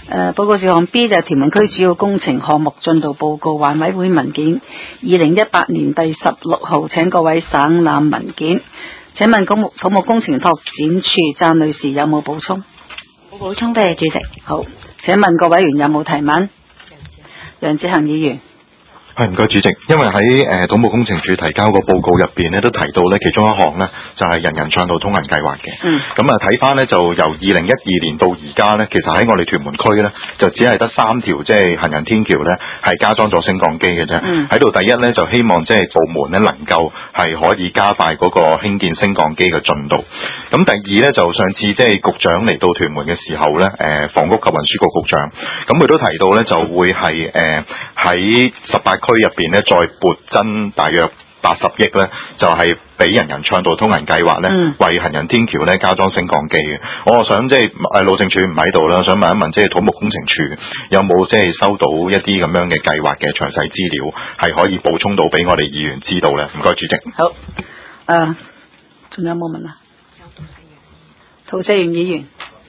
報告事項 B 就係屯門區主要工程項目進度報告環委會文件2018年第16號，請各位省覽文件。請問土木工程拓展處贊女士有冇補充？ 冇補充，多謝主席。 好，請問各委員有冇提問？楊志恒議員。 唔該主席，因為喺土木工程處提交個報告入邊咧，都提到咧其中一項咧就係人人暢道通行計劃嘅。咁啊睇翻咧就由2012年到而家咧，其實喺我哋屯門區咧就只係得3條即係行人天橋咧係加裝咗升降機嘅啫。喺度第一咧就希望即係部門咧能夠係可以加快嗰個興建升降機嘅進度。咁第二咧就上次即係局長嚟到屯門嘅時候咧，房屋及運輸局局長，咁佢都提到咧就會係喺18區入邊咧，再撥增大約80億咧，就係俾人人暢道通行計劃咧，為行人天橋咧加裝升降機嘅。我想即係路政署唔喺度啦，想問一問即係土木工程處有冇即係收到一啲咁樣嘅計劃嘅詳細資料，係可以補充到俾我哋議員知道咧？唔該，主席。 好，仲有冇問啊？涂世元議員。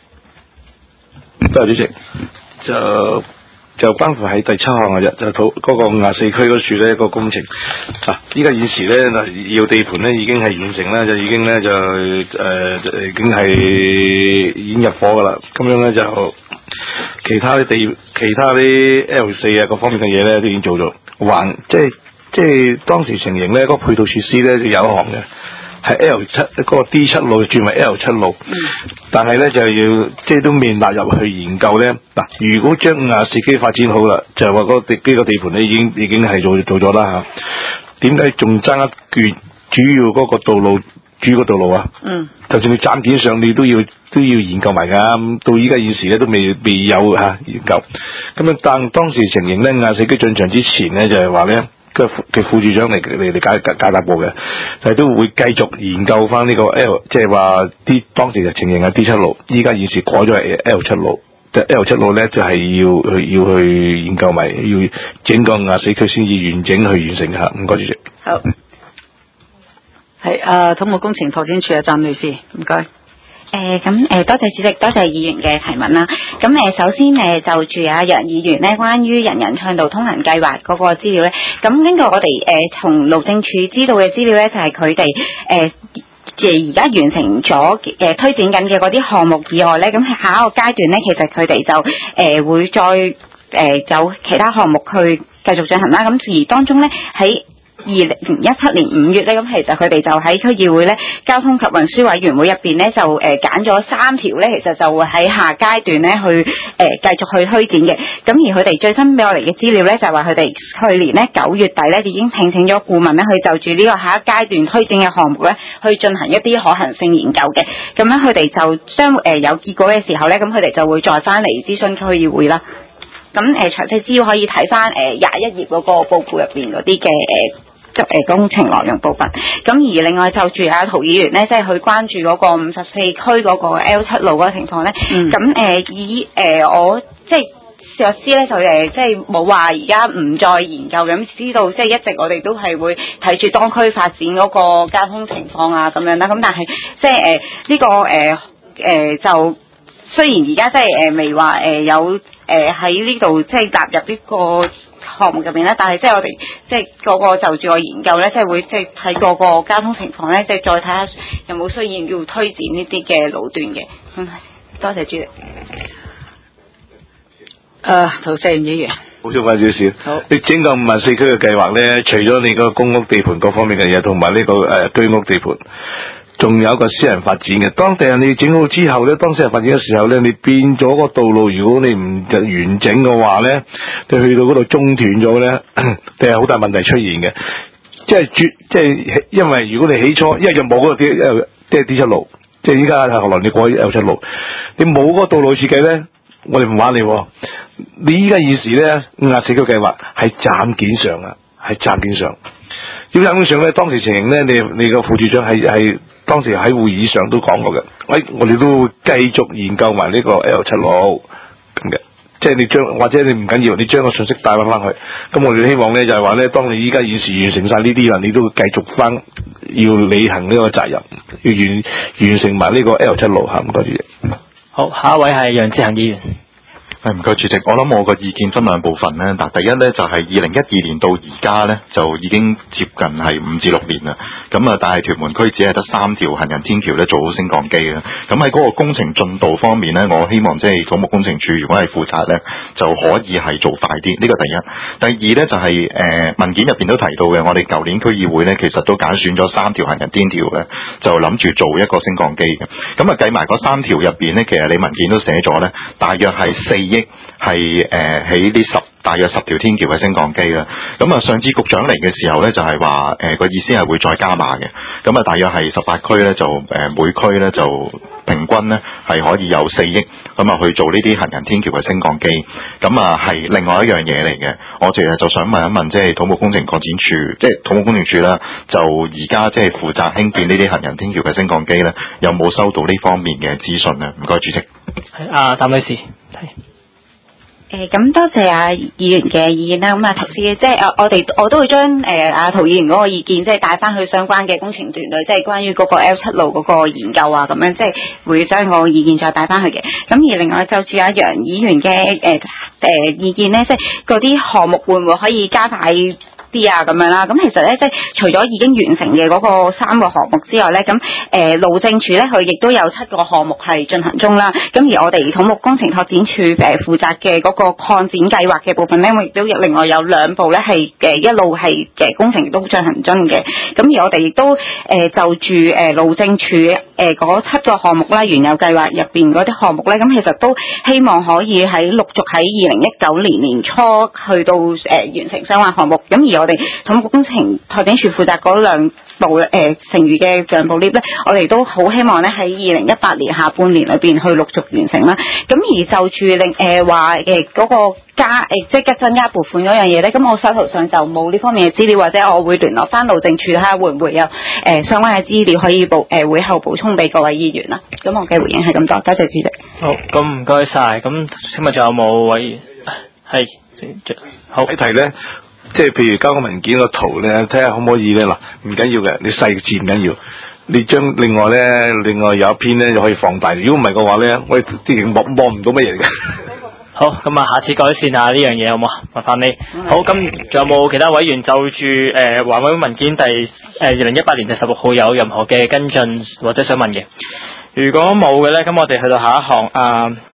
多謝主席。就關乎喺第7項嘅啫，就嗰個54區嗰處咧個工程依家現時咧要地盤咧已經係完成啦，就已經咧已經係已經入伙噶啦。咁樣咧就其他啲 L4 啊各方面嘅嘢咧都已經做咗，即係當時情形咧嗰個配套設施咧就有一項嘅。係 L7 嗰個 D7 路轉為 L7 路，但係咧就要即係都未納入去研究咧。嗱，如果將54區發展好啦，就係話嗰個地盤咧已經係做咗啦嚇。點解仲爭一橛主要嗰個主要道路啊？就算你斬件上，你都要研究埋㗎。咁到依家現時咧都未有研究。咁樣但當時情形咧，54區進場之前咧就係話咧。嘅副處長嚟解答過嘅，就係都會繼續研究翻呢個 L， 即係話當時嘅情形係 D7 路，依家現時改咗係 L7 路，就 L7 路咧就係要去研究埋，要整個54區先至完整去完成嚇。唔該主席。 好，係土木工程拓展處嘅贊女士，唔該。 多謝主席，多謝議員嘅提問啦。首先就住楊議員咧，關於人人暢道通行計劃嗰個資料咧，咁根據我哋從路政署知道嘅資料咧，就係佢哋而家完成咗推展緊嘅嗰啲項目以外咧，咁下一個階段咧，其實佢哋就會再走其他項目去繼續進行啦。咁而當中咧喺2017年5月咧，咁其實佢哋就喺區議會咧交通及運輸委員會入邊咧就揀咗3條咧，其實就會喺下階段咧去繼續去推展嘅。咁而佢哋最新俾我嚟嘅資料咧，就係話佢哋去年咧9月底咧已經聘請咗顧問咧，去就住呢個下一階段推展嘅項目咧，去進行一啲可行性研究嘅。咁樣佢哋就將有結果嘅時候咧，咁佢哋就會再翻嚟諮詢區議會啦。咁詳細資料可以睇翻21頁嗰個報告入邊嗰啲嘅工程內容部分。咁而另外就住涂議員咧，即係佢關注嗰個54區嗰個 L7 路嗰個情況咧。咁我即係律師咧就即係冇話而家唔再研究嘅，咁知道即係一直我哋都係會睇住當區發展嗰個交通情況啊咁樣啦。咁但係即係呢個就雖然而家即係未話有喺呢度即係踏入呢個項目入邊咧，但係即係我哋即係嗰個就住個研究咧，即係會即係睇嗰個交通情況咧，即係再睇下有冇需要推展呢啲嘅路段嘅。多謝主席。 涂世元議員。 補充翻少少。好。你整個54區嘅計劃咧，除咗你個公屋地盤各方面嘅嘢，同埋呢個居屋地盤。仲有一個私人發展嘅，當地人你整好之後咧，當私人發展嘅時候咧，你變咗個道路，如果你唔完整嘅話咧，你去到嗰度中斷咗咧，定係好大問題出現嘅。即係因為如果你起初，因為就冇嗰個即係 D7 路，即係依家係後來你改 L7 路，你冇嗰個道路設計咧，我哋唔玩你。你依家現時咧54區計劃係斬件上啊，係斬件上。點斬件上咧？當時情形咧，你個副處長係當時喺會議上都講過嘅，我哋都會繼續研究埋呢個 L7 路咁嘅，即係你或者你唔緊要，你將個信息帶翻去。咁我哋希望咧就係話咧，當你依家現時完成晒呢啲啦，你都會繼續翻要履行呢個責任，要完成埋呢個 L7 路嚇。唔該主席。 好，下一位係楊志恒議員。 唔該主席，我諗我個意見分兩部分咧。第一咧就係2012年到而家咧就已經接近係5至6年啦。咁啊，但係屯門區只係得3條行人天橋咧做好升降機啦。咁喺嗰個工程進度方面咧，我希望即係土木工程處如果係負責咧，就可以係做快啲。呢個第一。第二咧就係文件入邊都提到嘅，我哋舊年區議會咧其實都揀選咗3條行人天橋咧，就諗住做一個升降機嘅。咁啊計埋嗰3條入邊咧，其實你文件都寫咗咧，大約係4億係喺呢大約10條天橋嘅升降機啦。咁啊，上次局長嚟嘅時候咧，就係話個意思係會再加碼嘅。咁啊，大約係18區咧，就每區咧就平均咧係可以有4億咁啊去做呢啲行人天橋嘅升降機。咁啊係另外一樣嘢嚟嘅。我其實就想問一問，即係土木工程擴展處，即係土木工程處啦，就而家即係負責興建呢啲行人天橋嘅升降機咧，有冇收到呢方面嘅資訊咧？唔該，主席。 係譚女士。 咁多謝議員嘅意見啦。咁頭先即係我都會將陶議員嗰個意見即係帶翻去相關嘅工程團隊，即係關於嗰個 L7 路嗰個研究啊，咁樣即係會將個意見再帶翻去嘅。咁而另外就住楊議員嘅意見咧，即係嗰啲項目會唔會可以加快啲啊咁樣啦？咁其實咧，即係除咗已經完成嘅嗰個3個項目之外咧，咁路政署咧佢亦都有7個項目係進行中啦。咁而我哋土木工程拓展處負責嘅嗰個擴展計劃嘅部分咧，我亦都另外有2部咧係一路係工程都進行中嘅。咁而我哋亦都就住路政署嗰7個項目啦，原有計劃入邊嗰啲項目咧，咁其實都希望可以陸續喺2019年年初去到完成相關項目。咁而我哋土木工程拓展處負責嗰2部剩餘嘅2部 lift 咧，我哋都好希望咧喺2018年下半年裏邊去陸續完成啦。咁而就住話嗰個即係增加撥款嗰樣嘢咧，咁我手頭上就冇呢方面嘅資料，或者我會聯絡翻路政處睇下會唔會有相關嘅資料可以會後補充俾各位議員啦。咁我嘅回應係咁多，多謝主席。 好，咁唔該晒。咁請問仲有冇委員？係好睇題咧。即係譬如交個文件個圖咧，睇下可唔可以咧？嗱，唔緊要嘅，你細個字唔緊要，你將另外有一篇咧就可以放大。如果唔係嘅話咧，我哋啲望唔到乜嘢嘅。 好，咁啊，下次改善下呢樣嘢好唔好？麻煩你。好，咁仲有冇其他委員就住環委會文件2018年16號有任何嘅跟進或者想問嘅？如果冇嘅咧，咁我哋去到下一項